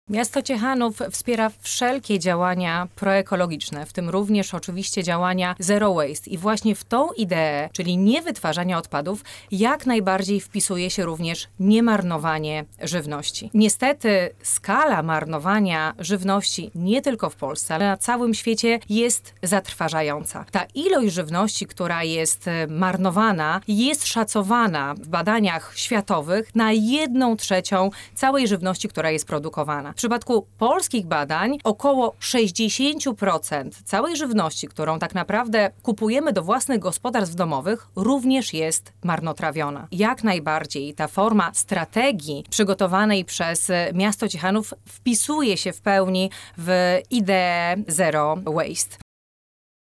Miasto Ciechanów wspiera wszelkie działania proekologiczne, w tym również oczywiście działania Zero Waste. I właśnie w tą ideę, czyli niewytwarzania odpadów, jak najbardziej wpisuje się również niemarnowanie żywności. Niestety skala marnowania żywności nie tylko w Polsce, ale na całym świecie jest zatrważająca. Ta ilość żywności, która jest marnowana, jest szacowana w badaniach światowych na 1/3 całej żywności, która jest produkowana. W przypadku polskich badań około 60% całej żywności, którą tak naprawdę kupujemy do własnych gospodarstw domowych, również jest marnotrawiona. Jak najbardziej ta forma strategii przygotowanej przez miasto Ciechanów wpisuje się w pełni w ideę Zero Waste.